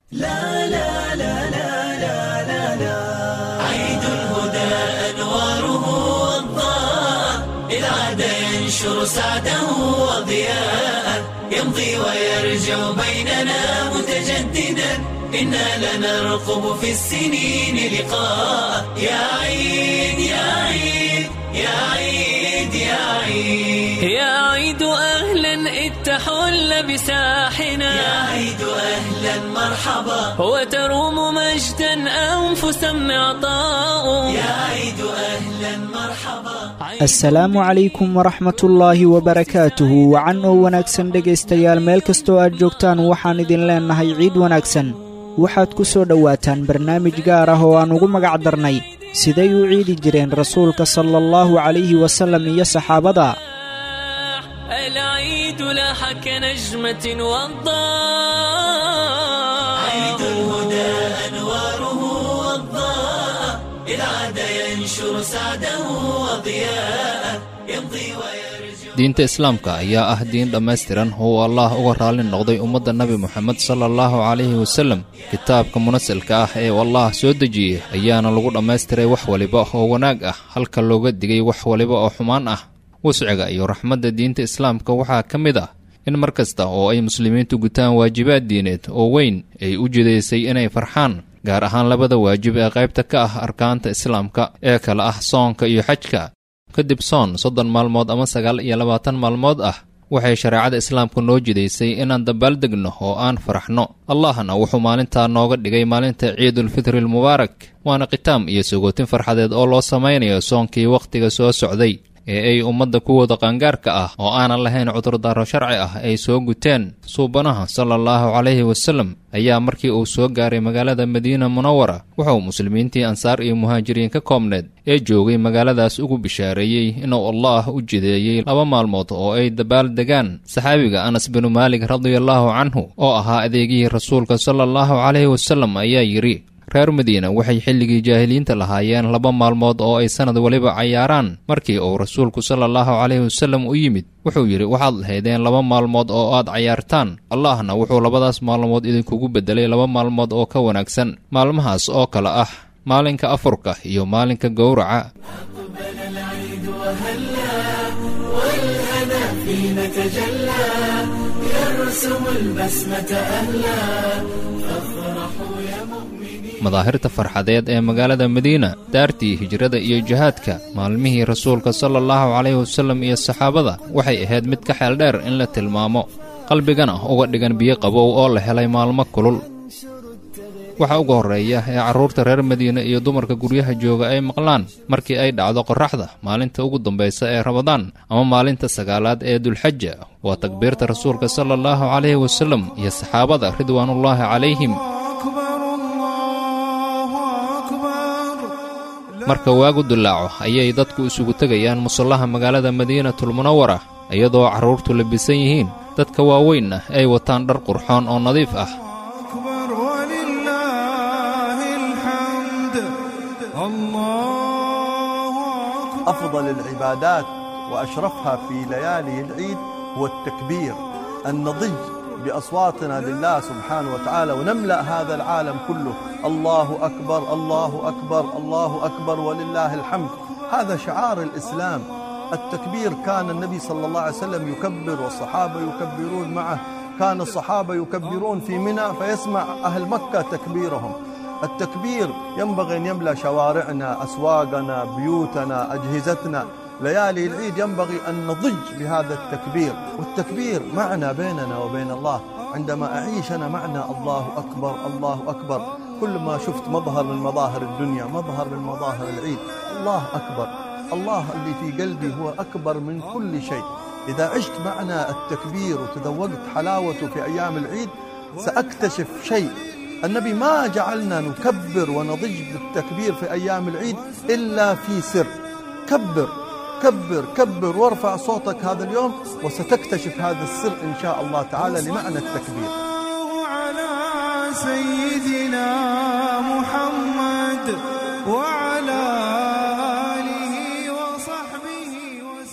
لا لا لا لا لا لا لا عيد الهدى أنواره والضاء إذ عاد ينشر سعده وضياء يمضي ويرجع بيننا متجددا إنا لنرقب في السنين لقاء يا عيد يا عيد يا عيد يا عيد يا عيد أهلا إذ تحل بساحنا يا عيد أهلا مرحبا وتروم مجدا أنفسا معطاء يا عيد أهلا مرحبا. asalaamu calaykum waraxmatullaahi wabarakaatuhu. wacan oo wanaagsan dhegaystayaal meel kastoo aad joogtaan waxaan idin leennahay ciid wanaagsan. waxaad ku soo dhowaataan barnaamij gaar ah oo aan ugu magac darnay siday u ciidi jireen rasuulka sala allahu calayhi wasallam iyo saxaabada. العيد لاح كنجمة وضاء عيد الهدى أنواره والضاء إذ عاد ينشر سعده وضياء يمضي ويرجع. diinta islaamka ayaa ah diin dhammaystiran oo allaah uga raalli noqday ummadda nebi moxamed sala allahu calayhi wasallam. kitaabka munasilka ah ee allaah soo dejiyey ayaana lagu dhammaystiray wax waliba oo wanaag ah halka looga digay wax waliba oo xumaan ah. wasciga iyo raxmadda diinta islaamka waxaa ka mid ah in mar kasta oo ay muslimiintu gutaan waajibaad diineed oo weyn ay u jidaysay inay farxaan, gaar ahaan labada waajib ee qaybta ka ah arkaanta islaamka ee kala ah soonka iyo xajka. kadib soon 30 maalmood ama 29 maalmood ah waxay shareecada islaamku noo jidaysay inaan dabaaldegno oo aan faraxno. allahna wuxuu maalintaa nooga dhigay maalinta ciidulfitri almubaarak, waana qitaam iyo sagootin farxadeed oo loo samaynayo soonkii wakhtiga soo socday ee ay ummadda kuwooda qaangaarka ah oo aanan lahayn cudurdaaro sharci ah ay soo guteen. suubanaha sala allahu calayhi wasallam ayaa markii uu soo gaaray magaalada madiina munawara wuxuu muslimiintii ansaar iyo muhaajiriin ka koobneed ee joogay magaaladaas ugu bishaareeyey inuu allaah u jideeyey 2 maalmood oo ay dabaaldegaan. saxaabiga anas binu maalik radiallahu canhu oo ahaa adeegihii rasuulka sala allahu calayhi wasallam ayaa yidhi, reer madiina waxay xilligii jaahiliinta lahaayeen 2 maalmood oo ay sanad waliba cayaaraan. markii uu rasuulku sala allahu calayhi wasallam u yimid wuxuu yidhi, waxaad lahaydeen 2 maalmood oo aad cayaartaan, allahna wuxuu 2daas maalmood idinkugu beddelay 2 maalmood oo ka wanaagsan. maalmahaas oo kale ah maalinka afurka iyo maalinka gowraca. madaahirta farxadeed ee magaalada madiina, daartii hijrada iyo jihaadka, maalmihii rasuulka sala allahu calayhi wasallam iyo saxaabada waxay ahayd mid ka xeel dheer in la tilmaamo, qalbigana uga dhigan biyo qabow oo la helay maalmo kulul. waxa ugu horreeya ee carruurta reer madiina iyo dumarka guryaha jooga ay maqlaan markii ay dhacdo qorraxda maalinta ugu dambaysa ee ramadaan ama maalinta 9aad ee dulxaja waa takbiirta rasuulka sala allahu calayhi wasallam iyo saxaabada ridwaanullaahi calayhim. marka waagu dulaaco ayay dadku isugu tegayaan musallaha magaalada madiinatul munawara iyadoo carruurtu labisan yihiin, dadka waaweynna ay wataan dhar qurxoon oo nadiif ah. أفضل العبادات وأشرفها في ليالي العيد هو التكبير، النضج بأصواتنا لله سبحانه وتعالى ونملأ هذا العالم كله الله أكبر الله أكبر الله أكبر ولله الحمد. هذا شعار الإسلام. التكبير كان النبي صلى الله عليه وسلم يكبر والصحابة يكبرون معه، كان الصحابة يكبرون في منى فيسمع أهل مكة تكبيرهم. التكبير ينبغي أن يملأ شوارعنا، أسواقنا، بيوتنا، أجهزتنا. ليالي العيد ينبغي أن نضج بهذا التكبير، والتكبير معنى بيننا وبين الله. عندما أعيش أنا معنى الله أكبر الله أكبر، كل ما شفت مظهر من مظاهر الدنيا، مظهر من مظاهر العيد، الله أكبر. الله اللي في قلبي هو أكبر من كل شيء. إذا عشت معنى التكبير وتذوقت حلاوته في أيام العيد سأكتشف شيء. النبي ما جعلنا نكبر ونضج بالتكبير في أيام العيد إلا في سر. كبر كبر كبر وارفع صوتك هذا اليوم وستكتشف هذا السر إن شاء الله تعالى لمعنى التكبير. على سيدنا محمد وعلى آله وصحبه وسلم.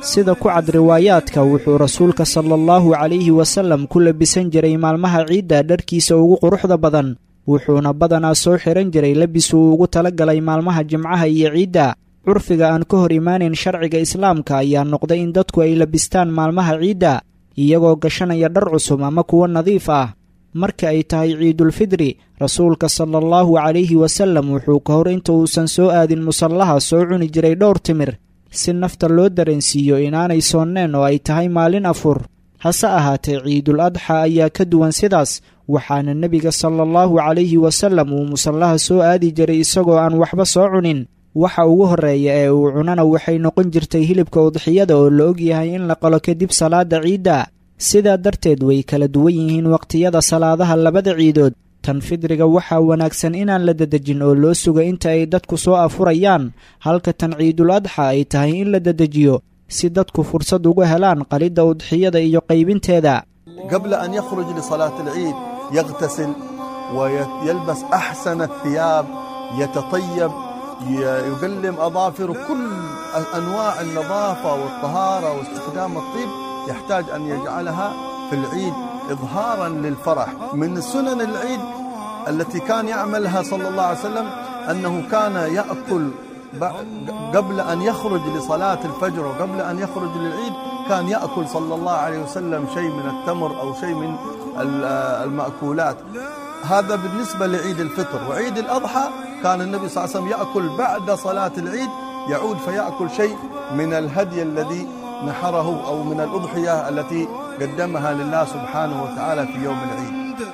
sida ku cad riwaayaadka wuxuu rasuulka sala allahu calayhi wasallam ku labisan jiray maalmaha ciidda dharkiisa ugu quruxda badan wuxuuna badanaa soo xihan jiray labis uu ugu tala galay maalmaha jimcaha iyo ciidda curfiga aan ka hor imaanayn sharciga islaamka ayaa noqday in dadku ay labistaan maalmaha ciidda iyagoo gashanaya dhar cusub ama kuwo nadiif ah marka ay tahay ciidulfidri rasuulka sala allahu calayhi wasallam wuxuu ka hor inta uusan soo aadin musallaha soo cuni jiray dhowr timir si nafta loo dareensiiyo inaanay soonneen oo ay tahay maalin afur hase ahaatee ciidul adxa ayaa ka duwan sidaas waxaana nebiga sala allahu calayhi wasallam uu musallaha soo aadi jiray isagoo aan waxba soo cunin waxa ugu horreeya ee uu cunana waxay noqon jirtay hilibka udxiyada oo la og yahay in la qalo kadib salaada ciidda sidaa darteed way kala duwan yihiin waqtiyada salaadaha labada ciidood tan fidriga waxaa wanaagsan inaan la dadejin oo loo suga inta ay dadku soo afurayaan halka tan ciidul adxa ay tahay in la dadejiyo si dadku fursad ugu helaan qalidda udxiyada iyo qaybinteeda قبل أن يخرج لصلاة العيد يغتسل ويلبس أحسن الثياب يتطيب يقلم أظافر كل أنواع النظافة والطهارة واستخدام الطيب يحتاج أن يجعلها في العيد إظهارا للفرح من سنن العيد التي كان يعملها صلى الله عليه وسلم أنه كان يأكل قبل أن يخرج لصلاة الفجر وقبل أن يخرج للعيد كان يأكل صلى الله عليه وسلم شيء من التمر أو شيء من المأكولات هذا بالنسبة لعيد الفطر وعيد الأضحى كان النبي صلى الله عليه وسلم يأكل بعد صلاة العيد يعود فيأكل شيء من الهدي الذي نحره أو من الأضحية التي قدمها لله سبحانه وتعالى في يوم العيد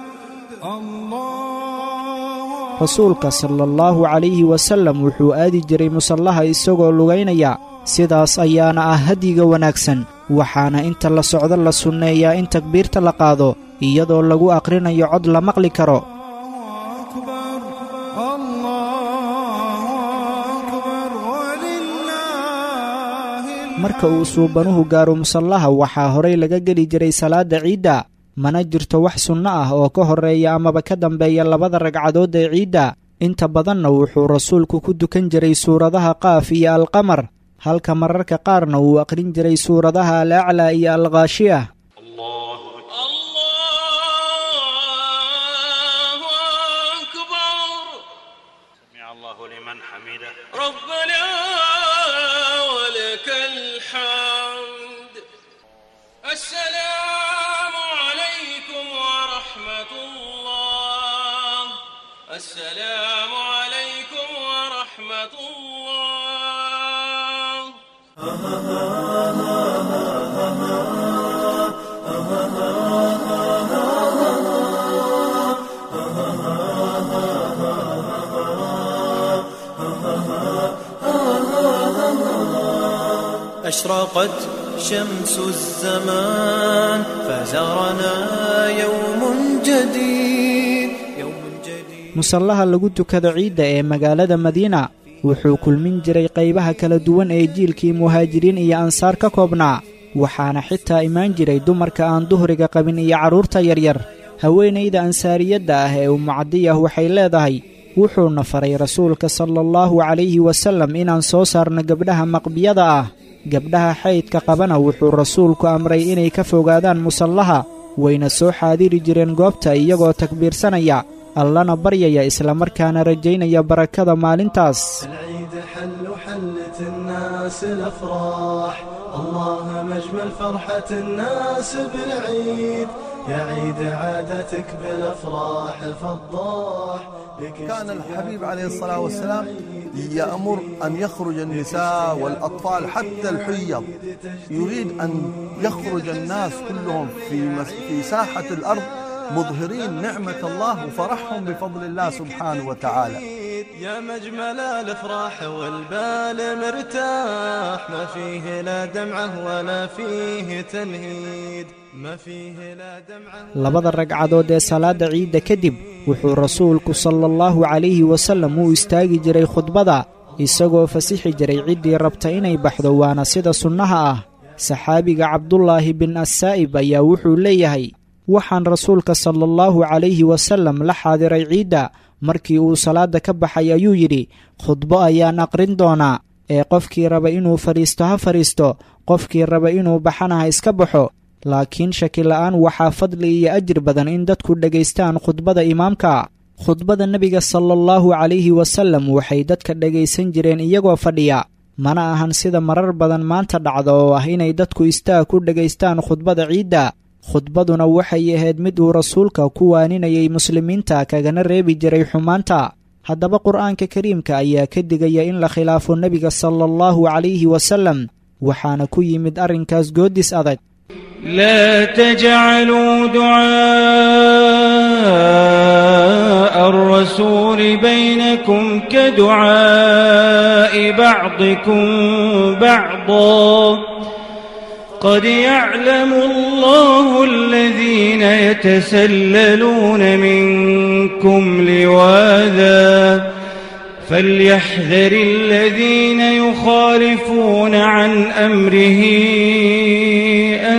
rasuulka sala allahu calayhi wasallam wuxuu aadi jiray musallaha isagoo lugaynaya sidaas ayaana ah hadyiga wanaagsan waxaana inta la socdo la sunneeyaa in takbiirta la qaado iyadoo lagu aqrinayo cod la maqli karo marka uu suubanuhu gaaro musallaha waxaa horay laga geli jiray salaada ciidda mana jirto wax sunno ah oo ka horreeya amaba ka dambeeya labada ragcadood ee ciidda inta badanna wuxuu rasuulku ku dukan jiray suuradaha qaaf iyo alqamar halka mararka qaarna uu aqrin jiray suuradaha alaclaa iyo alkhaashiyah السلام عليكم ورحمة أشرقت شمس الزمان فزارنا يوم جديد musallaha lagu tukada ciidda ee magaalada madiina wuxuu kulmin jiray qaybaha kala duwan ee jiilkii muhaajiriin iyo ansaar ka koobnaa waxaana xitaa imaan jiray dumarka aan duhriga qabin iyo carruurta yaryar haweenayda ansaariyadda ah ee umucadiyah waxay leedahay wuxuuna faray rasuulka sala allahu calayhi wasallam inaan soo saarno gabdhaha maqbiyada ah gabdhaha xaydka qabana wuxuu rasuulku amray inay ka fogaadaan musallaha wayna soo xaadiri jireen goobta iyagoo takbiirsanaya allana baryaya isla markaana rajaynaya barakada maalintaas العيد حل حلت الناس الأفراح اللهم اجمل فرحة الناس بالعيد يا عيد عادتك بالأفراح الفضاح كان الحبيب عليه الصلاة والسلام يأمر أن يخرج النساء والأطفال حتى الحيض يريد أن يخرج الناس كلهم في ساحة الأرض مظهرين نعمة الله وفرحهم بفضل الله سبحانه وتعالى يا مجمل الافراح والبال مرتاح ما فيه لا دمعه ولا فيه تنهيد ما فيه لا دمعه labada ragcadood ee salaada ciidda kadib wuxuu rasuulku sala allahu calayhi wasallam u istaagi jiray khudbada isagoo fasixi jiray ciddii rabta inay baxdo waana sida sunnaha ah saxaabiga cabdullaahi bin assaa'ib ayaa wuxuu leeyahay waxaan rasuulka sala allahu calayhi wasallam la xaadiray ciidda markii uu salaadda ka baxay ayuu yidhi khudbo ayaan aqrin doonaa ee qofkii raba inuu fadhiisto ha fadhiisto, qofkii raba inuu baxana ha iska baxo. laakiin shaki la'aan waxaa fadli iyo ajir badan in dadku dhegaystaan khudbada imaamka. khudbada nebiga sallallahu calayhi wasallam waxay dadka dhegaysan jireen iyagoo fadhiya, mana ahan sida marar badan maanta dhacda oo ah inay dadku istaag ku dhegaystaan khudbada ciidda. khudbaduna waxay ahayd mid uu rasuulka ku waaninayay muslimiinta kagana reebi jiray xumaanta. haddaba qur'aanka kariimka ayaa ka digaya in la khilaafo nebiga sallallahu calayhi wasallam, waxaana ku yimid arrinkaas goodis adag. لا تجعلوا دعاء الرسول بينكم كدعاء بعضكم بعضا قد يعلم الله الذين يتسللون منكم لواذا فليحذر الذين يخالفون عن أمره أن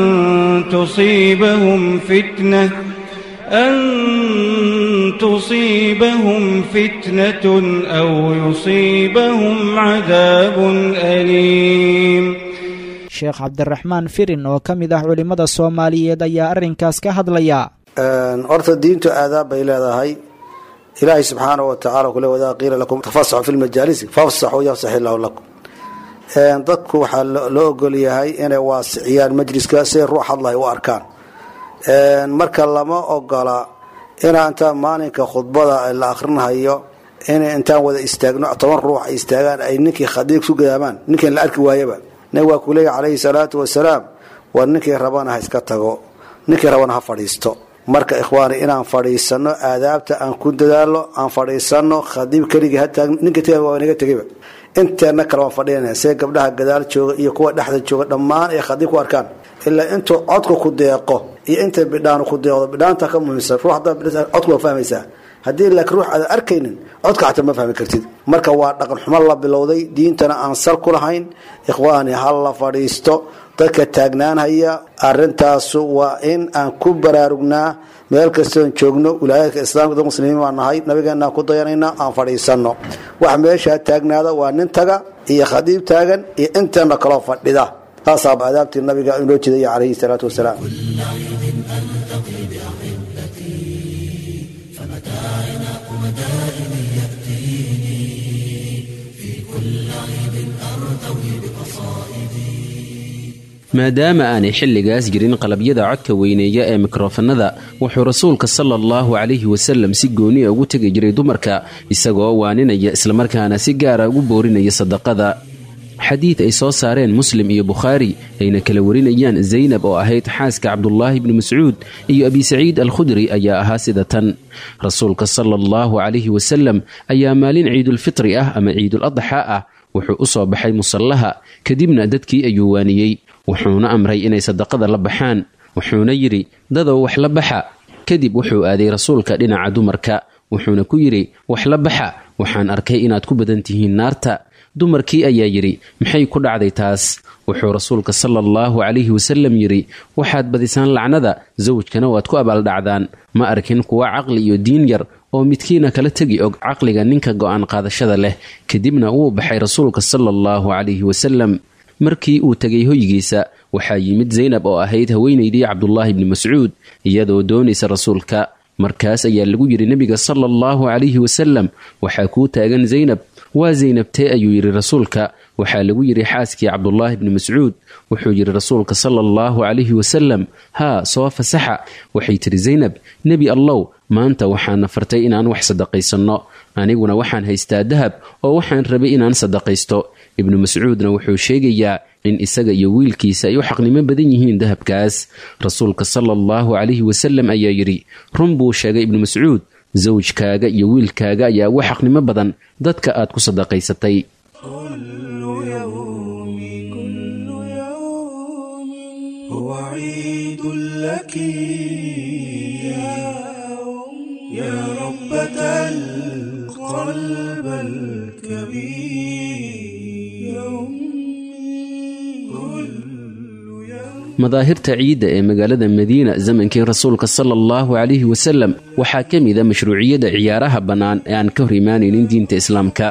تصيبهم فتنة أو يصيبهم عذاب أليم. sheekh cabdiraxmaan firin oo ka mid ah culimmada soomaaliyeed ayaa arrinkaas ka hadlaya. horta diintu aadaab bay leedahay. ilaahay subxaanahu watacaala kule wadaa qiila lakum tafasaxu fi lmajaalisi fafsaxuu yafsax illaahu lakum. dadku waxaa loo ogol yahay inay waasiciyaan majliska si ruux hadlahay u arkaan. marka lama ogola inaa intaan maalinka khudbada la akrinahayo inay intaan wada istaagno 10 ruux ay istaagaan ay ninkii khadiig su gadaamaan ninkan la arki waayaba. nabi waa kuleeyahay calayhi salaatu wasalaam war ninkii rabana ha iska tago, ninkii rabana ha fadhiisto. marka ikhwaani inaan fadhiisano aadaabta aan ku dadaalo, aan fadhiisano khadiib keligii ha taagno, ninka tagay waa inaga tagayba. inteena kale waan fadhiyanaa see gabdhaha gadaal jooga iyo kuwa dhexda jooga dhammaan ay khadiib ku arkaan. ilaa intuu codku ku deeqo iyo inta bidhaan ku deeqdo bidhaanta ka muhiimsan ruux hadda codku waa fahmaysaa. haddii laakiin ruux aad arkaynin codka xataa ma fahmi kartid. marka waa dhaqan xumo la bilowday, diintana aan sal ku lahayn. ikhwaani ha la fadhiisto, dadka taagnaanhaya arrintaas waa in aan ku baraarugnaa. meel kastoon joogno wilaayadka islaamka dad muslimiin baan nahay, nabigeenaan ku dayanaynaa, aan fadhiisano. wax meeshaa taagnaada waa nin taga iyo khadiib taagan iyo inteena kaloo fadhida. taasaa aadaabtii nabiga inoo jeedaya calayhi salaatu wasalaam. maadaama aanay xilligaas jirin qalabyada codka weyneeya ee mikrofanada, wuxuu rasuulka sala allahu calayhi wasallam si gooniya ugu tegi jiray dumarka isagoo waaninaya islamarkaana si gaara ugu boorinaya sadaqada. xadiid ay soo saareen muslim iyo bukhaari ayna kala warinayaan zaynab oo ahayd xaaska cabdulaahi bni mascuud iyo abi saciid alkhudri ayaa ahaa sida tan: rasuulka sala allahu calayhi wasallam ayaa maalin ciidulfitri ah ama ciidul adxa ah wuxuu u soo baxay musallaha, kadibna dadkii ayuu waaniyey. wuxuuna amray inay sadaqada la baxaan. wuxuuna yidhi dadow wax la baxa. kadib wuxuu aaday rasuulka dhinaca dumarka, wuxuuna ku yidhi wax la baxa, waxaan arkay inaad ku badan tihiin naarta. dumarkii ayaa yidhi maxay ku dhacday taas? wuxuu rasuulka sala allahu calayhi wasallam yidhi waxaad badisaan lacnada, sawjkana waad ku abaaldhacdaan. ma arkin kuwa caqli iyo diin yar oo midkiina kala tegi og caqliga ninka go'aan qaadashada leh. kadibna wuu baxay rasuulka sala allahu calayhi wasallam. markii uu tegay hoygiisa waxaa yimid zaynab oo ahayd haweenaydii cabdulaahi bni mascuud iyadoo doonaysa rasuulka. markaas ayaa lagu yidhi nebiga sala allahu calayhi wasallam waxaa kuu taagan zaynab. waa zaynabtee ayuu yidhi rasuulka. waxaa lagu yidhi xaaskii cabdulaahi bni mascuud. wuxuu yidhi rasuulka sala allahu calayhi wasallam haa soo fasaxa. waxay tidhi zaynab nebi allow maanta waxaana fartay inaan wax sadaqaysanno, aniguna waxaan haystaa dahab oo waxaan rabay inaan sadaqaysto. ibnu mascuudna wuxuu sheegayaa in isaga iyo wiilkiisa ay u xaqnimo badan yihiin dahabkaas. rasuulka sala allahu calayhi wasallam ayaa yidhi run buu sheegay ibnu mascuud, sawjkaaga iyo wiilkaaga ayaa ugu xaqnimo badan dadka aad ku sadaqaysatay. madaahirta ciidda ee magaalada madiina zamankii rasuulka sala allahu calayhi wasallam waxaa ka mida mashruuciyada ciyaaraha bannaan ee aan ka hor imaanaynin diinta islaamka.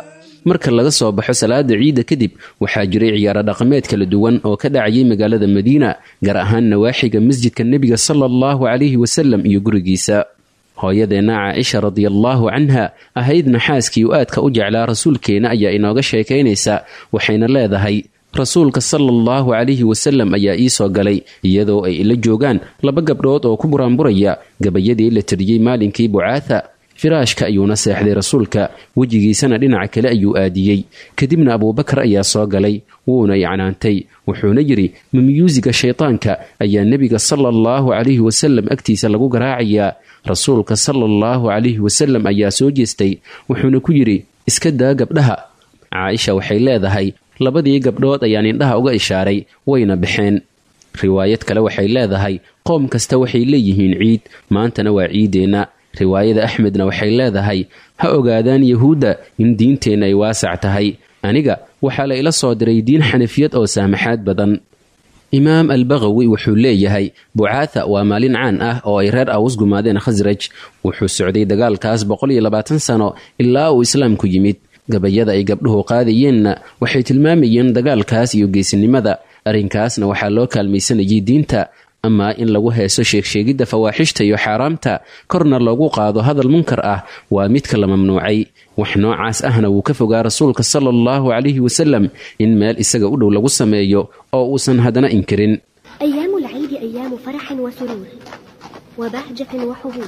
marka laga soo baxo salaada ciidda kadib waxaa jiray ciyaaro dhaqameed kala duwan oo ka dhacayay magaalada madiina gaar ahaan nawaaxiga masjidka nebiga sala allahu calayhi wasalam iyo gurigiisa. hooyadeenna caaisha radiallaahu canha ahaydna xaaskii u aadka u jeclaa rasuulkeena ayaa inooga sheekaynaysa, waxayna leedahay rasuulka sala allahu calayhi wasalam ayaa ii soo galay iyadoo ay ila joogaan 2 gabdhood oo ku buraanburaya gabayadii la tiriyey maalinkii bucaatha. firaashka ayuuna seexday rasuulka, wejigiisana dhinaca kale ayuu aadiyey. kadibna abuubakar ayaa soo galay, wuuna icnaantay, wuxuuna yidhi ma miyuusiga shaytaanka ayaa nebiga sala allahu calayhi wasalam agtiisa lagu garaacayaa. rasuulka sala allahu calayhi wasalam ayaa soo jeestay, wuxuuna ku yidhi iska daa gabdhaha. caaisha waxay leedahay 2 gabdhood ayaan indhaha uga ishaaray, wayna baxeen. riwaayad kale waxay leedahay qoom kasta waxay leeyihiin ciid, maantana waa ciideenna. riwaayada axmedna waxay leedahay ha ogaadaan yahuudda in diinteenna ay waasac tahay, aniga waxaa la ila soo diray diin xanafiyad oo saamaxaad badan. imaam albaqawi wuxuu leeyahay bucaatha waa maalin caan ah oo ay reer aws gumaadeen khasraj. wuxuu socday dagaalkaas 120 sano ilaa uu islaamku yimid. gabayada ay gabdhuhu qaadayeenna waxay tilmaamayeen dagaalkaas iyo geesinimada. arrinkaasna waxaa loo kaalmaysanayay diinta. amaa in lagu heeso sheegsheegidda fawaaxishta iyo xaaraamta korna loogu qaado hadal munkar ah waa midka la mamnuucay. wax noocaas ahna wuu ka fogaa rasuulka sala allahu calayhi wasalam in meel isaga u dhow lagu sameeyo oo uusan haddana inkirin. ayaamu lciidi ayaamu faraxin wasuruur wabahjatin waxubuur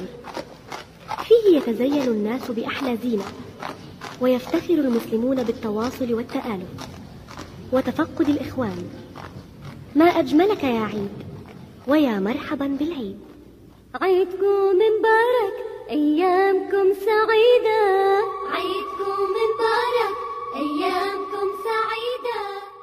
fiihi yatazayanu nnaasu biaxlaa ziina wayaftakhiru lmuslimuuna biاltawaasuli wاlta'aaluf watafaqudi اlإkhwaan. maa ajmalaka yaa ciid ويا مرحبا بالعيد. عيدكم مبارك أيامكم سعيدة. عيدكم مبارك أيامكم سعيدة.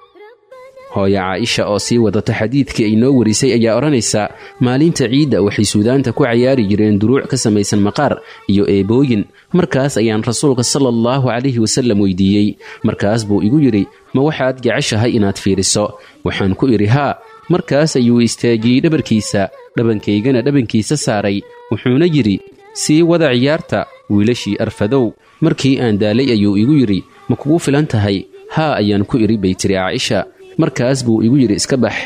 hooyo caaisha oo sii wadata xadiidkii ay noo warisay ayaa odhanaysa maalinta ciidda waxay suudaanta ku cayaari jireen duruuc ka samaysan maqaar iyo eebooyin. markaas ayaan rasuulka sala allahu calayhi wasalam weydiiyey. markaas buu igu yidhi ma waxaad jeceshahay inaad fiiriso? waxaan ku idhi haa. markaas ayuu istaajiyey dhabarkiisa, dhabankaygana dhabankiisa saaray, wuxuuna yidhi sii wada ciyaarta wiilashii arfadow. markii aan daalay ayuu igu yidhi ma kugu filan tahay? haa ayaan ku idhi bay tiri caaisha. markaas buu igu yidhi iska bax.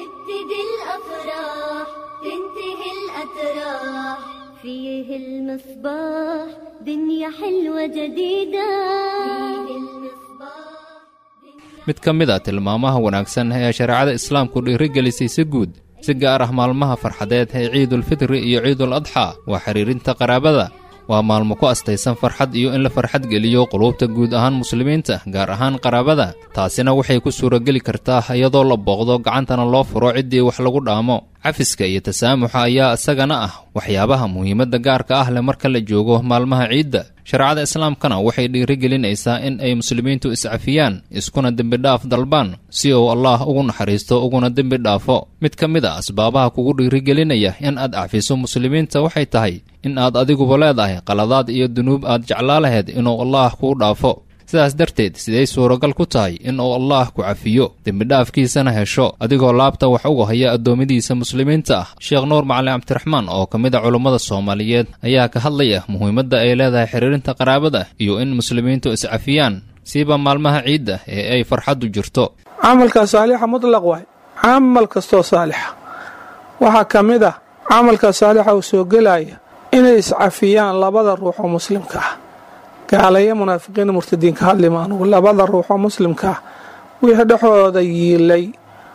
mid ka mid a tilmaamaha wanaagsan ee shareecada islaamku dhiirigelisay si guud si gaar ah maalmaha farxadeed ee ciidulfitri iyo ciidul adxaa waa xiriirinta qaraabada. waa maalmo ku astaysan farxad iyo in la farxad geliyo quluubta guud ahaan muslimiinta gaar ahaan qaraabada. taasina waxay ku suurageli kartaa iyadoo la booqdo gacantana loo furo ciddii wax lagu dhaamo. cafiska iyo tasaamuxa ayaa isagana ah waxyaabaha muhiimadda gaarka ah leh marka la joogo maalmaha ciidda. shareecada islaamkana waxay dhiirigelinaysaa in ay muslimiintu iscafiyaan, iskuna dembidhaaf dalbaan si uu allaah ugu naxariisto uguna dembi dhaafo. mid ka mid a asbaabaha kugu dhiirigelinaya in aad cafiso muslimiinta waxay tahay in aad adiguba leedahay qaladaad iyo dunuub aad jeclaa laheed inuu allaah kuu dhaafo. sidaas darteed siday suuragal ku tahay in uu allaah ku cafiyo dembidhaafkiisana hesho adigoo laabta wax uga haya addoommadiisa muslimiinta ah. sheekh nuur macalin cabdiraxmaan oo ka mid a culummada soomaaliyeed ayaa ka hadlaya muhiimadda ay leedahay xiriirinta qaraabada iyo in muslimiintu iscafiyaan siiba maalmaha ciidda ee ay farxaddu jirto. camalka saalixa mutlaq waay. camal kastoo saalixa waxaa ka mid ah camalka saalixa uu soo gelaya inay iscafiyaan labada ruux oo muslimka ah. gaalaya munaafiqiin murtadiin ka hadli maanugu labada ruux oo muslimka ah wixii dhexdooda yiilay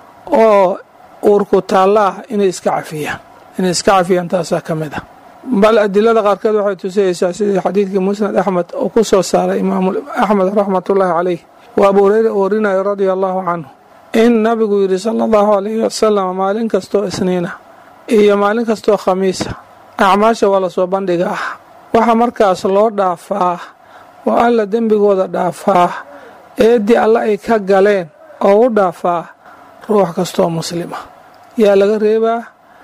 oo uurku taalla ah inay iska cafiyaan taasaa ka mid ah. bal adilada qaarkeed waxay tusayaysaa sidii xadiidkii musnad axmed oo ku soo saaray imaamu axmed raxmatullaahi calayh wa abu hureyre uu warinayo radia allaahu canhu in nabigu yidhi sala allahu calayhi wasalam maalin kastoo isniina iyo maalin kastoo khamiisa acmaasha waa la soo bandhiga ah. waxaa markaas loo dhaafaa oo alla dembigooda dhaafaa eeddii alla ay ka galeen oo u dhaafaa ruux kastoo muslima. yaa laga reebaa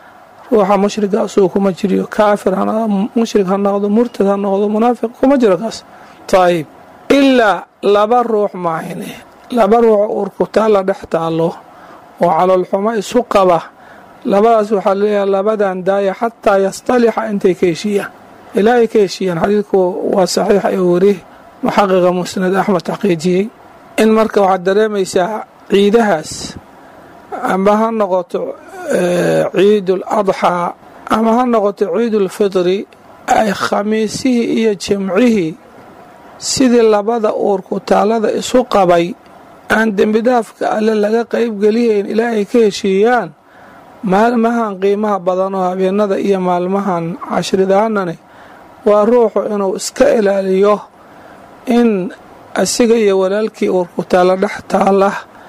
ruuxa mushriga asuu kuma jiriyo kaafir mushrig ha noqdo murtad ha noqdo munaafiq kuma jiro kaas. tayib ilaa 2 ruux maahine 2 ruux urkutaalla dhex taallo oo caloolxumo isu qaba. labadaas waxaa leeyahay labadan daaya xataa yastalixa intay ka heshiiyaan ilaa ay ka heshiiyaan. xadiidku waa saxiix ee weri muxaqiqa musnad axmed taqiijiyey in marka waxaad dareemaysaa ciidahaas amba ha noqoto ciidul adxaa ama ha noqoto ciidul fitri ay khamiisihii iyo jimcihii sidii labada uur ku taalada isu qabay aan dembidhaafka alle laga qaybgeliyayn ilaa ay ka heshiiyaan maalmahan qiimaha badanoo habeenada iyo maalmahan cashridaanani waa ruuxu inuu iska ilaaliyo in asiga iyo walaalkii uurkutaala dhex taala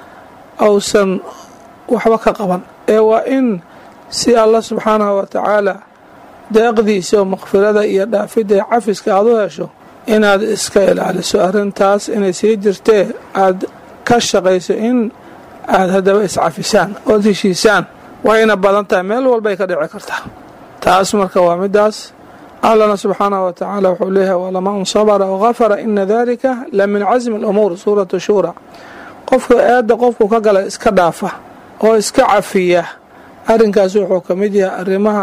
ausan waxba ka qaban ee waa in si alla subxaanahu wa tacaala deeqdiisa oo makfirada iyo dhaafidda ee cafiska aad u hesho inaad iska ilaaliso arrintaas inay sii jirtee aad ka shaqayso in aad haddaba iscafisaan ood heshiisaan wayna badan tahay meel walbay ka dhici kartaa taas marka waa midaas allana subxaanahu wa tacaala wuxuu leeyahay walaman sabara wagafara ina dalika la min casmi alumuur suuratu shuura qofka eedda qofku ka gala iska dhaafa oo iska cafiya arrinkaas wuxuu ka mid yahay arrimaha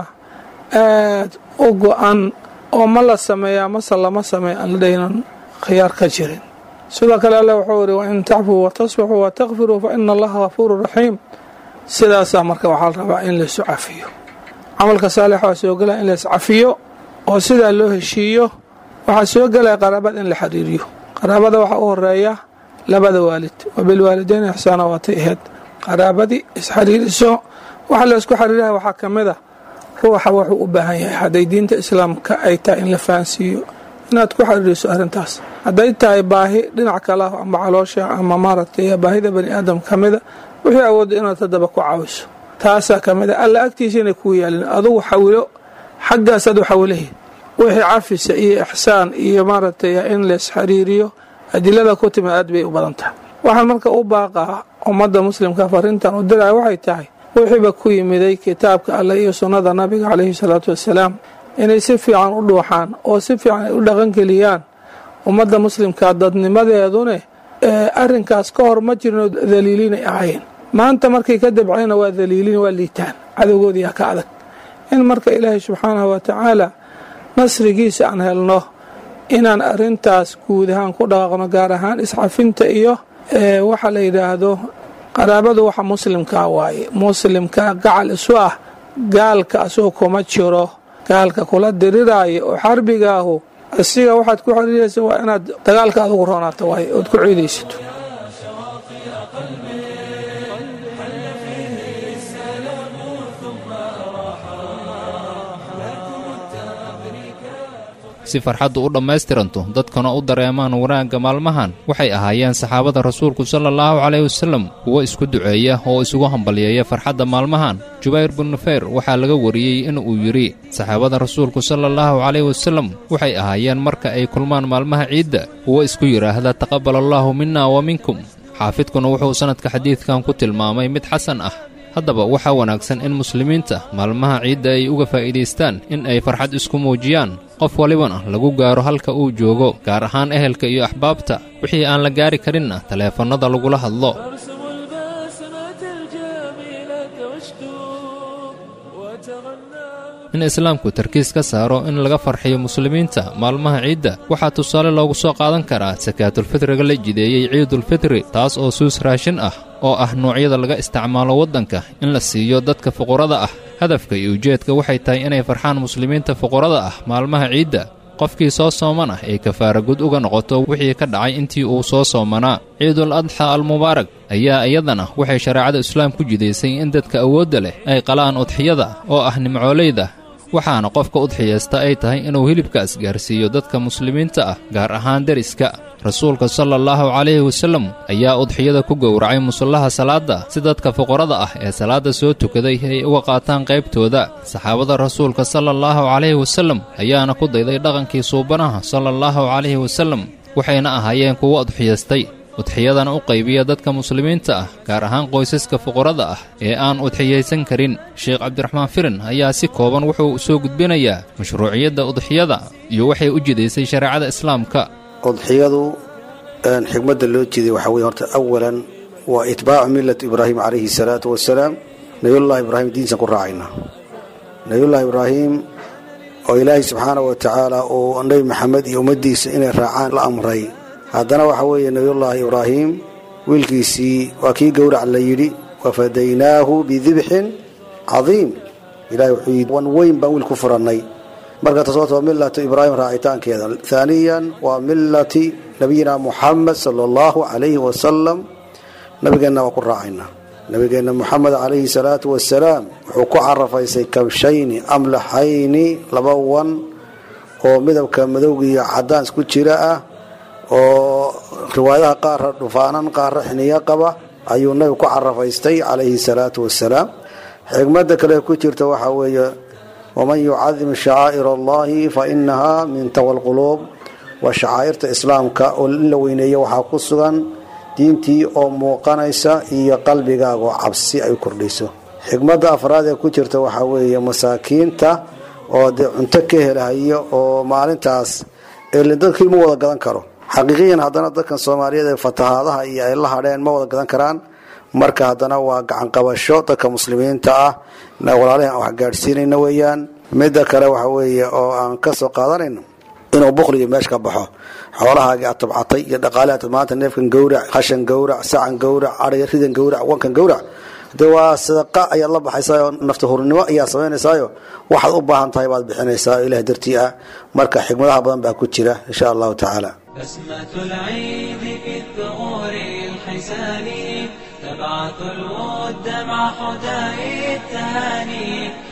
aad u go-an oo ma la sameeyaa mase lama sameeya aan la dhaynan khiyaar ka jirin sidoo kale alle wuxuu yihi wain tacfuu watasbaxuu watakfiruu fa ina allaha gafuuru raxiim sidaasaa marka waxaa la rabaa in laysu cafiyo camalka saalixa waa soo gelaya in lays cafiyo oo sidaa loo heshiiyo waxaa soo gelaya qaraabada in la xiriiriyo qaraabada waxaa u horeeya labada waalid wabilwaalideyn ixsaana waatay ahayd qaraabadii isxiriiriso waxa laysku xiriiraha waxaa ka mid a ruuxa wuxuu u baahan yahay hadday diinta islaamka ay tahay in la fahansiiyo inaad ku xiriiriso arrintaas hadday tahay baahi dhinac kale ama caloosha ama maaragtay baahida bani aadam ka mida wixii awoodda inaad haddaba ku caawiso taasaa ka mid a alla agtiisa inay kuu yaalin adugu xawilo xaggaasaad u xawilahi wixii cafisa iyo ixsaan iyo maaragtay in lays xiriiriyo adilada ku timid aad bay u badan tahay waxaan marka u baaqaa ummadda muslimka farintan u diraya waxay tahay wixiiba ku yimiday kitaabka alle iyo sunnada nabiga calayhi salaatu wassalaam inay si fiican u dhuuxaan oo si fiican ay u dhaqangeliyaan ummadda muslimka dadnimadeedune arrinkaas ka hor ma jirno daliiliinay ahayn maanta markay ka dabcayna waa daliiliin waa liitaan cadowgoodiyaa ka adag in marka ilaahay subxaanahu wa tacaala nasrigiisa aan helno inaan arrintaas guud ahaan ku dhaqaaqno gaar ahaan iscafinta iyo waxa la yidhaahdo qaraabadu waxa muslimkaa waaye muslimka gacal isu ah gaalka asagoo kuma jiro gaalka kula diriraayo oo xarbigaahu asiga waxaad ku xiriiraysa waa inaad dagaalka adugu roonaato waaye ood ku ciidaysato si farxaddu u dhammaystiranto dadkana u dareemaan wanaagga maalmahan waxay ahaayeen saxaabada rasuulku sala allahu calayhi wasallam kuwo isku duceeya oo isugu hambalyeeya farxadda maalmahan jubayr binu nufeyr waxaa laga wariyey in uu yidhi saxaabada rasuulku sala allahu calayhi wasallam waxay ahaayeen marka ay kulmaan maalmaha ciidda kuwo isku yidhaahda taqabbal allaahu minna wa minkum xaafidkuna wuxuu sannadka xadiidkan ku tilmaamay mid xasan ah haddaba waxaa wanaagsan in muslimiinta maalmaha ciidda ay uga faa'iidaystaan in ay farxad isku muujiyaan qof walibana lagu gaaro halka uu joogo gaar ahaan ehelka iyo axbaabta wixii aan la gaari karinna taleefannada lagula hadlo in islaamku tarkiis ka saaro in laga farxiyo muslimiinta maalmaha ciidda waxaa tusaale loogu soo qaadan karaa sakaatulfitriga la jideeyey ciidulfitri taas oo suus raashin ah oo ah noocyada laga isticmaalo waddanka in la siiyo dadka fuqarada ah hadafka iyo ujeedka waxay tahay inay farxaan muslimiinta fuqarada ah maalmaha ciidda qofkii soo soomana ay kafaara gud uga noqoto wixii ka dhacay intii uu soo soomanaa ciidul adxa almubaarak ayaa iyadana waxay shareecada islaam ku jidaysay in dadka awoodda leh ay qalaan udxiyada oo ah nimcoolayda waxaana qofka udxiyaysta ay tahay inuu hilibkaas gaarsiiyo dadka muslimiinta ah gaar ahaan deriska rasuulka sala allahu calayhi wasallam ayaa udxiyada ku gowracay musallaha salaadda si dadka fuqarada ah ee salaadda soo tukaday ay uga qaataan qaybtooda saxaabada rasuulka sala allahu calayhi wasallam ayaana ku dayday dhaqankii suubanaha sala allahu calayhi wasallam waxayna ahaayeen kuwo udxiyaystay udxiyadana u qaybiya dadka muslimiinta ah gaar ahaan qoysaska fuqarada ah ee aan udxiyaysan karin sheekh cabdiraxmaan firin ayaa si kooban wuxuu soo gudbinayaa mashruuciyadda udxiyada iyo waxay u jidaysay shareecada islaamka udxiyadu xigmadda loo jeeday waxaa weye horta awalan waa itbaacu millati ibraahim calayhi salaatu wasalaam nabiyullaahi ibraahim diinsan ku raacayna nabiyullaahi ibraahim oo ilaahay subxaanahu wa tacaala uu nebi maxamed iyo ummaddiisa inay raacaan la amray haddana waxa weeye nabiyullaahi ibraahim wiilkiisii waa kii gowrac la yidhi wafadaynaahu bidibxin cadiim ilahay wuxuu yidhi wan weyn baan wiil ku furannay marka tasawata waa millatu ibraahim raacitaankeeda haaniyan waa millati nabiyina muxamed sala allahu calayhi wasalam nabigeenna waa ku raacaynaa nabigeenna muxamed calayhi salaatu wasalaam wuxuu ku carafaysay kabshayni amlaxayni laba wan oo midabka madowga iyo cadaan isku jira ah oo riwaayadaha qaarra dhufaanan qaarra xiniyo qaba ayuu nabigu ku carafaystay calayhi salaatu wasalaam xigmada kale ku jirta waxaa weeye waman yucadim shacaa'ir allahi fa inaha min taqwa alquluub waa shacaa'irta islaamka oo in la weyneeyo waxaa ku sugan diintii oo muuqanaysa iyo qalbigaaga oo cabsi ay kordhiso xigmada afraad ee ku jirta waxaa weeye masaakiinta oo dee cunto ka helahayo oo maalintaas dadkii ma wada gadan karo xaqiiqiyan haddana dadkan soomaaliyeed ee fatahaadaha iyo ay la hadheen ma wada gadan karaan marka haddana waa gacan qabasho dadka muslimiinta ah walaalahi aan wax gaadhsiinayna weeyaan midda kale waxa weeye oo aan ka soo qaadanayno inuu bukhliga meesha ka baxo xoolahaagii aad tabcatay iyo dhaqaalahaad maanta neefkan gowrac qashan gowrac sacan gowrac adhiga ridan gowrac wankan gowrac dee waa sadaqa ayaad la baxaysaa nafta hurnimo ayaad samaynaysaao waxaad u baahan tahay baad bixinaysaa oo ilaah dartii ah marka xigmadaha badan baa ku jira insha allahu tacaala بسمة العيد في الثغور الحسان تبعث الود مع حداء التهاني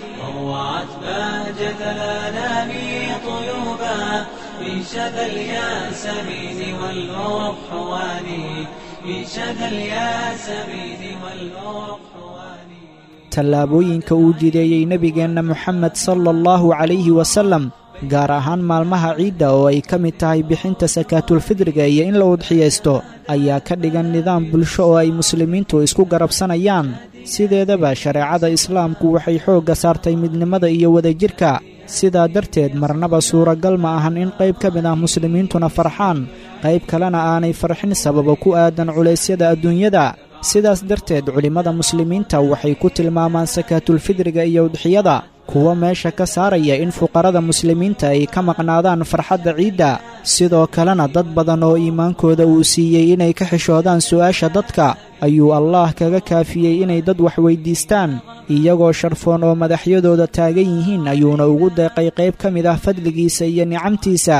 روعت بهجة الآلام طيوبا في شذا الياسمين والأرحوان في شذا الياسمين والأرحوان tallaabooyinka uu jideeyey nebigeenna moxamed sala allahu calayhi wasalam gaar ahaan maalmaha ciidda oo ay ka mid tahay bixinta sakaatulfidriga iyo in la udxiyaysto ayaa ka dhigan nidaam bulsho oo ay muslimiintu isku garabsanayaan sideedaba shareecada islaamku waxay xoogga saartay midnimada iyo wadajirka sidaa darteed marnaba suuragal ma ahan in qayb ka mid ah muslimiintuna farxaan qayb kalena aanay farxin sababa ku aadan culaysyada adduunyada sidaas darteed culimmada muslimiinta waxay ku tilmaamaan sakaatulfidriga iyo udxiyada kuwa meesha ka saaraya in fuqarada muslimiinta ay ka maqnaadaan farxadda ciidda sidoo kalena dad badan oo iimaankooda uu siiyey inay ka xishoodaan su'aasha dadka ayuu allaah kaga kaafiyey inay dad wax weyddiistaan iyagoo sharfoon oo madaxyadooda taagan yihiin ayuuna ugu deeqay qayb ka mid ah fadligiisa iyo nicamtiisa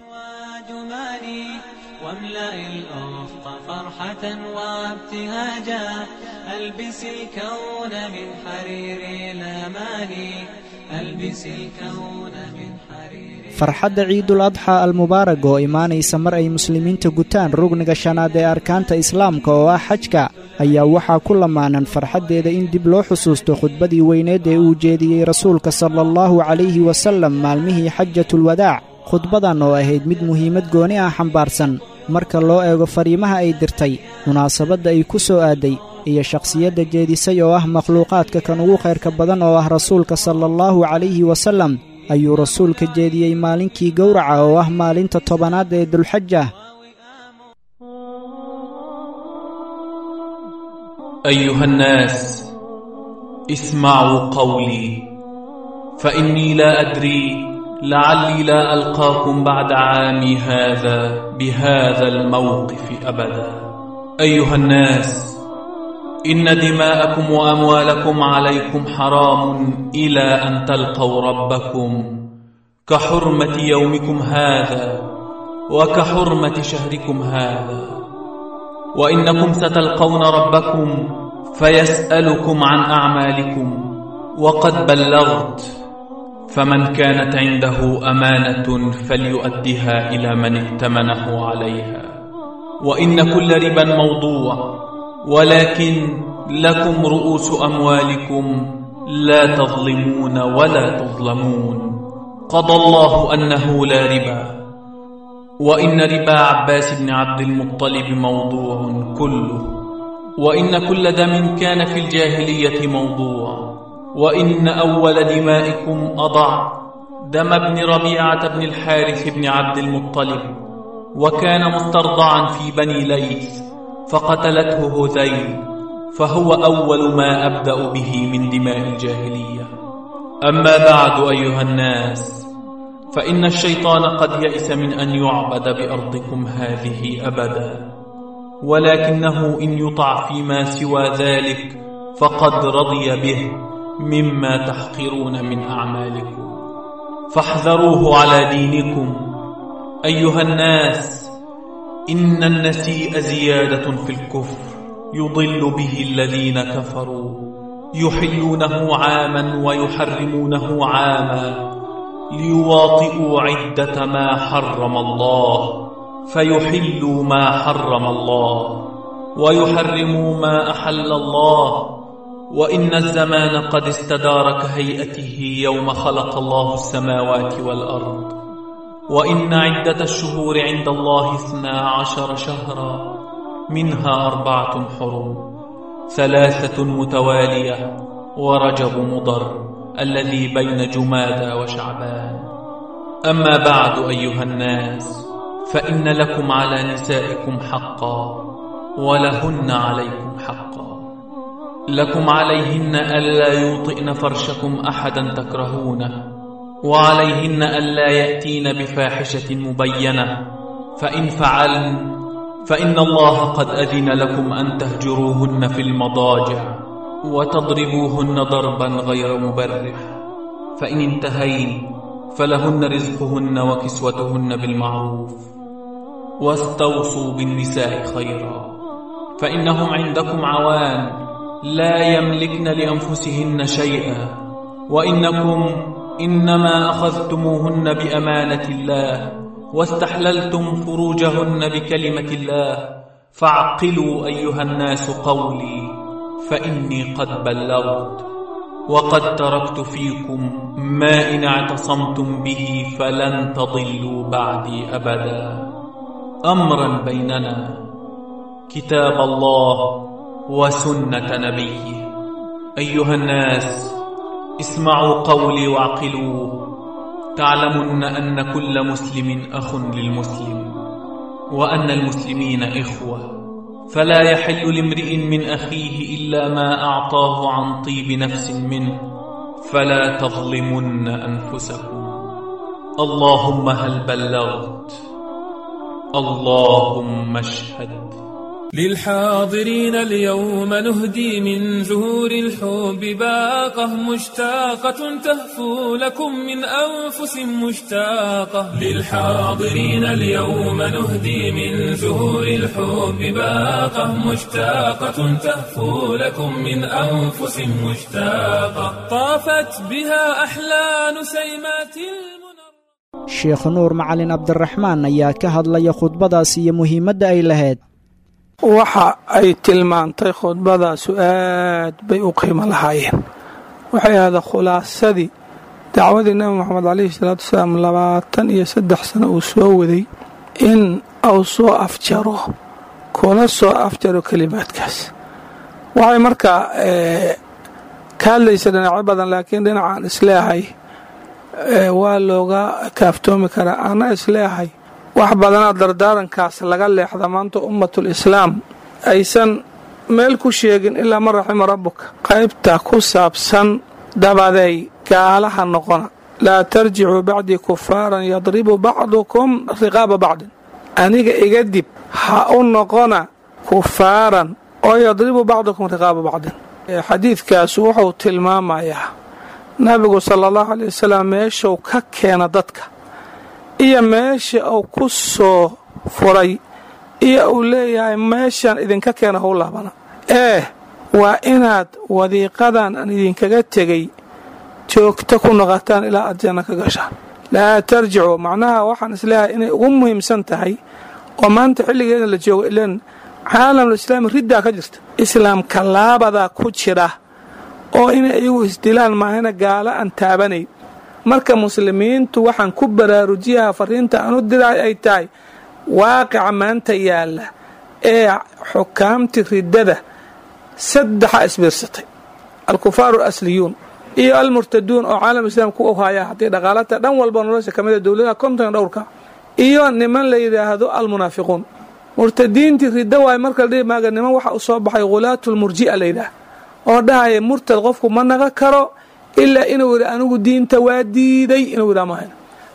وابتهاجا ألبس الكون من حرير الأماني ألبس الكون من حرير farxadda ciidul adxaa almubaarag oo imaanaysa mar ay muslimiinta gutaan rugniga shanaad ee arkaanta islaamka oo ah xajka ayaa waxaa ku lamaanan farxaddeeda in dib loo xusuusto khudbadii weyneed ee uu jeediyey rasuulka sala allahu calayhi wasalam maalmihii xajatulwadaac khudbadan oo ahayd mid muhiimad gooni ah xambaarsan marka loo eego fariimaha ay dirtay munaasabadda ay ku soo aaday iyo shakhsiyadda jeedisay oo ah makhluuqaadka kan ugu khayrka badan oo ah rasuulka sala allahu calayhi wasalam ayuu rasuulka jeediyey maalinkii gowraca oo ah maalinta tobanaad ee dulxaja أيها الناس اسمعوا قولي فإني لا أدري لعلي لا ألقاكم بعد عامي هذا بهذا الموقف أبدا أيها الناس إن دماءكم وأموالكم عليكم حرام إلى أن تلقوا ربكم كحرمة يومكم هذا وكحرمة شهركم هذا وإنكم ستلقون ربكم فيسألكم عن أعمالكم وقد بلغت فمن كانت عنده أمانة فليؤدها إلى من ائتمنه عليها وإن كل ربا موضوع ولكن لكم رؤوس أموالكم لا تظلمون ولا تظلمون قضى الله أنه لا ربا وإن ربا عباس بن عبد المطلب موضوع كله وإن كل دم كان في الجاهلية موضوع وإن أول دمائكم أضع دم ابن ربيعة بن الحارث بن عبد المطلب وكان مسترضعا في بني ليث فقتلته هذيل فهو أول ما أبدأ به من دماء الجاهلية أما بعد أيها الناس فإن الشيطان قد يئس من أن يعبد بأرضكم هذه أبدا، ولكنه إن يطع فيما سوى ذلك فقد رضي به مما تحقرون من أعمالكم، فاحذروه على دينكم. أيها الناس، إن النسيء زيادة في الكفر يضل به الذين كفروا، يحلونه عاما ويحرمونه عاما ليواطئوا عدة ما حرم الله، فيحلوا ما حرم الله ويحرموا ما أحل الله. وإن الزمان قد استدار كهيئته يوم خلق الله السماوات والأرض، وإن عدة الشهور عند الله 12 شهرا، منها 4 حرم، 3 متوالية، ورجب مضر الذي بين جمادى وشعبان. أما بعد أيها الناس، فإن لكم على نسائكم حقا ولهن عليكم حقا. لكم عليهن ألا يوطئن فرشكم أحدا تكرهونه، وعليهن ألا يأتين بفاحشة مبينة، فإن فعلن فإن الله قد أذن لكم أن تهجروهن في المضاجع وتضربوهن ضربا غير مبرح، فإن انتهين فلهن رزقهن وكسوتهن بالمعروف، واستوصوا بالنساء خيرا، فإنهم عندكم عوان لا يملكن لأنفسهن شيئا، وإنكم إنما أخذتموهن بأمانة الله واستحللتم فروجهن بكلمة الله، فاعقلوا أيها الناس قولي، فإني قد بلغت، وقد تركت فيكم ما إن اعتصمتم به فلن تضلوا بعدي أبدا. أمرا بيننا كتاب الله وسنة نبيه. أيها الناس، اسمعوا قولي واعقلوه، تعلمن أن كل مسلم أخ للمسلم، وأن المسلمين إخوة، فلا يحل لامرئ من أخيه إلا ما أعطاه عن طيب نفس منه، فلا تظلمن أنفسكم. اللهم هل بلغت؟ اللهم اشهد. للحاضرين اليوم نهدي من زهور الحب باقة مشتاقة تهفو لكم من أنفس مشتاقة. للحاضرين اليوم نهدي من زهور الحب باقة مشتاقة تهفو لكم من أنفس مشتاقة. طافت بها أحلى نسيمات sheekh nuur macalin cabdiraxmaan ayaa ka hadlaya khudbadaas iyo muhiimadda ay lahayd. waxa ay tilmaantay khudbadaasu aad bay u qiimo lahaayeen. waxay ahayd khulaasadii dacwadii nabi moxamed calayhi salaatu wasalaam 23 sano uu soo waday in uu soo afjaro kuna soo afjaro kelimaadkaas. waxay markaa ka hadlaysa dhinacyo badan, laakiin dhinacaan isleehay waa looga kaaftoomi karaa. ana isleehay wax badanaa dardaarankaas laga leexda maanta ummatul islaam aysan meel ku sheegin ilaa man raxima rabbuka. qaybta ku saabsan dabaday gaalaha noqona, laa tarjicuu bacdii kufaaran yadribu bacdukum riqaaba bacdin. aniga iga dib ha u noqona kufaaran oo yadribu bacdukum riqaaba bacdin. xadiidkaas wuxuu tilmaamayaa nabigu sala allahu alay wasalam meeshuu ka keena dadka iyo meesha uu ku soo furay iyo uu leeyahay meeshaan idinka keena hou laabana. waa inaad wadiiqadan aan idinkaga tegay joogta ku noqotaan ilaa aad janno ka gashaan. laa tarjicuu macnaha waxaan isleeyahay inay ugu muhiimsan tahay oo maanta xilligeeda la joogo ilan caalamulislaami riddaa ka jirta, islaamka laabadaa ku jira oo inay iyagu isdilaan maahana gaala aan taabanayn. marka muslimiintu waxaan ku baraarujiyaha fariinta aan u diray ay tahay waaqica maanta yaalla ee xukaamtii riddada 3 isbiirsatay: alkufaaru asliyuun iyo almurtaduun oo caalam islaam ku ohaya haddii dhaqaalata dhan walba nolosha ka mida dowladaha 50 dhowrka, iyo niman la yidhaahdo almunaafiquun. murtadiintii ridda waay marka la dhihi maaga niman waxa u soo baxay khulaatulmurji'a la yidhaah oo dhahaya murtad qofku ma naga karo ilaa inuu yidhi anigu diinta waa diiday inuu yidhaa maahan.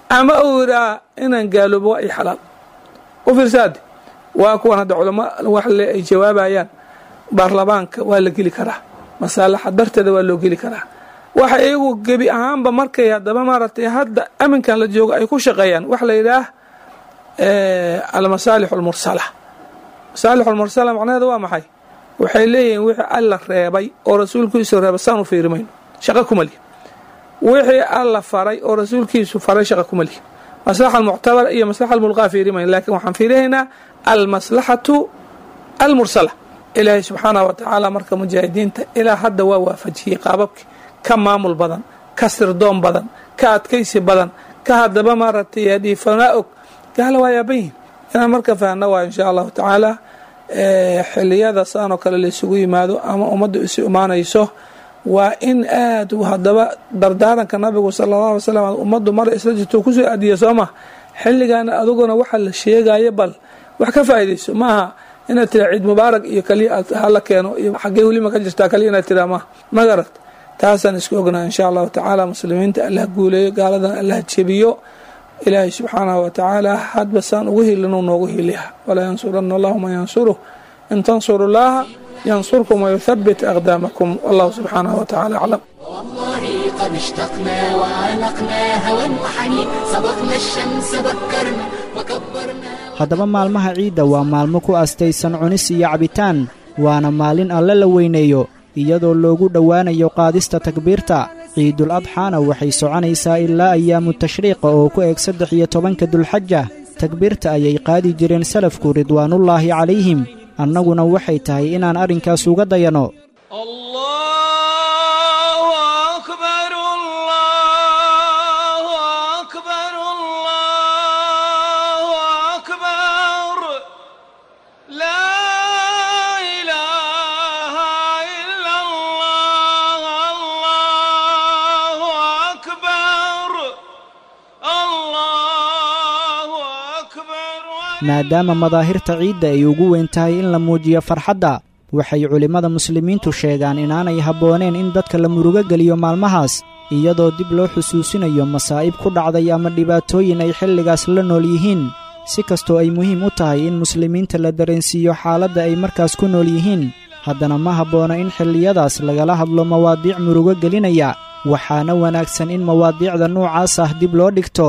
ama uu yidhaa inaan gaaloobo waa i xalaal u fiirsaade waa kuwan hadda culamo wax le ay jawaabayaan baarlamaanka waa la geli karaa masaalaxa darteeda waa loo geli karaa waxa iyagu gebi ahaanba markay haddaba maaragtay hadda aminkan la joogo ay ku shaqeeyaan wax la yidhaah almasaalix almursala masaalix almursala macnaheeda waa maxay waxay leeyihiin wixii alla reebay oo rasuulkiisu reebay saan u fiiri mayno shaqo kuma lihi wixii alla faray oo rasuulkiisu faray shaqo kuma lihi maslaxa almuctabara iyo maslaxa almulqaa fiiri mayno laakiin waxaan fiirihaynaa almaslaxatu almursala ilaahay subxaanahu watacaala marka mujaahidiinta ilaa hadda waa waafajiyey qaababkii ka maamul badan ka sirdoon badan ka adkaysi badan ka haddaba maaragtay dhiifanaa og gaala waa yaaban yihin inaan marka fahanna waa insha allahu tacaala xiliyada saanoo kale la isugu yimaado ama ummadda isu imaanayso waa in aad haddaba dardaaranka nabigu sala allahu alay slam ummaddu mar isla jirto kusoo aadiya soo ma xilligaana aduguna waxa la sheegayo bal wax ka faa'iidayso maaha inaad tiraa ciid mubaarak iyo kaliya hala keeno iyo xaggee welima ka jirtaa kaliya inaad tiraa maaha ma garat taasaan isku ognaa insha allahu tacaala muslimiinta allah guuleeyo gaaladana allah jebiyo ilaahay subxaanahu watacaala hadba saan ugu hilinuu noogu hiliha walaa yansurana allahu man yansuruh in tansuru llaha ينصركم ويثبت أقدامكم والله سبحانه وتعالى أعلم. والله قد اشتقنا وعانقنا هوى وحنين سبقنا الشمس بكرنا وكبرنا. haddaba maalmaha ciidda waa maalmo ku astaysan cunis iyo cabitaan waana maalin alle la weyneeyo iyadoo loogu dhowaanayo qaadista takbiirta ciidul adxaana waxay soconaysaa ilaa ayaamu tashriiqa oo ku eeg 13 dulxaja takbiirta ayay qaadi jireen salafku ridwaanullaahi calayhim annaguna waxay tahay inaan arrinkaas uga dayano maadaama madaahirta ciidda ay ugu weyn tahay in la muujiyo farxadda waxay culimmada muslimiintu sheegaan inaanay habbooneen in dadka la murugo geliyo maalmahaas iyadoo dib loo xusuusinayo masaa'ib ku dhacday ama dhibaatooyin ay xilligaas la nool yihiin si kastoo ay muhiim u tahay in muslimiinta la dareensiiyo xaaladda ay markaas ku nool yihiin haddana ma habboona in xilliyadaas lagala hadlo mawaadiic murugo gelinaya waxaana wanaagsan in mawaadiicda noocaas ah dib loo dhigto.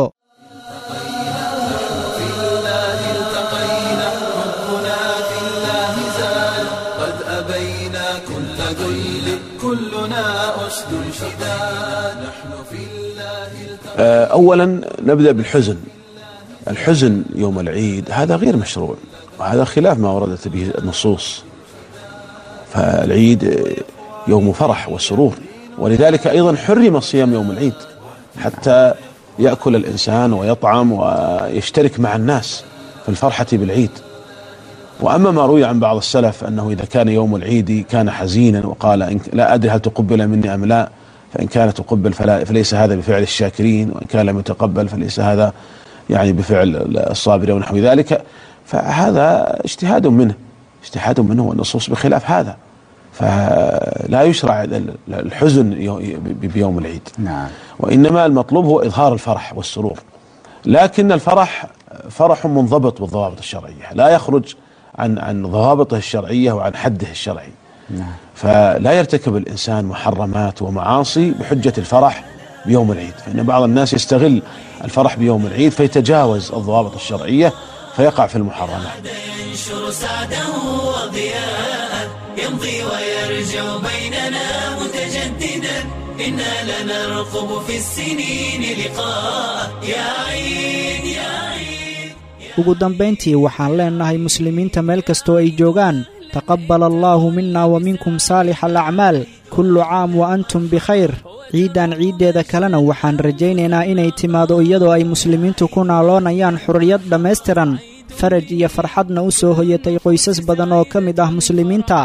أولا نبدأ بالحزن. الحزن يوم العيد هذا غير مشروع وهذا خلاف ما وردت به النصوص فالعيد يوم فرح وسرور ولذلك أيضا حرم صيام يوم العيد حتى يأكل الإنسان ويطعم ويشترك مع الناس في الفرحة بالعيد. وأما ما روي عن بعض السلف أنه إذا كان يوم العيد كان حزينا وقال لا أدري هل تقبل مني أم لا فإن كان تقبل فليس هذا بفعل الشاكرين وإن كان لم يتقبل فليس هذا يعني بفعل الصابر ونحو ذلك فهذا اجتهاد منه والنصوص بخلاف هذا فلا يشرع الحزن بيوم العيد. نعم. وإنما المطلوب هو إظهار الفرح والسرور لكن الفرح فرح منضبط بالضوابط الشرعية لا يخرج عن ضوابطه الشرعية وعن حده الشرعي. نعم. فلا يرتكب الإنسان محرمات ومعاصي بحجة الفرح بيوم العيد فإن بعض الناس يستغل الفرح بيوم العيد فيتجاوز الضوابط الشرعية فيقع في المحرمات. ينشر سعده وضياء يمضي ويرجع بيننا متجددا إنا لنرقب في السنين لقاء يا عيد يا عيد. ugu dambayntii waxaan leenahay muslimiinta meel kastoo ay joogaan taqabbal allaahu minna wa minkum saalix alacmaal kullu caam wa antum bikhayr ciidan ciiddeeda kalena waxaan rajaynaynaa inay timaado iyadoo ay muslimiintu ku naaloonayaan xurriyad dhammaystiran faraj iyo farxadna u soo hoyatay qoysas badan oo ka mid ah muslimiinta.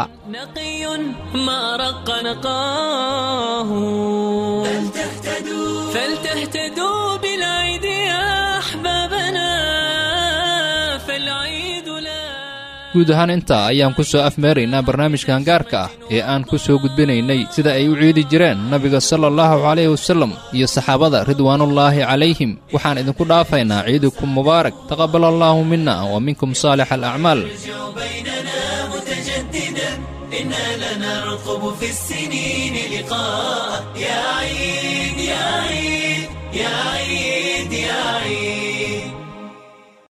فلتهتدوا بالعيد يا أحبابنا فالعيد لا guud ahaan intaa ayaan ku soo afmeeraynaa barnaamijkan gaarka ah ee aan ku soo gudbinaynay sida ay u ciidi jireen nabiga sala allahu calayhi wasallam iyo saxaabada ridwaanullaahi calayhim. waxaan idinku dhaafaynaa ciidukum mubaarak, taqabbal allaahu mina wa minkum saalix alacmaal. إنا لنرقب في السنين لقاء يا عيد يا عيد يا عيد يا عيد.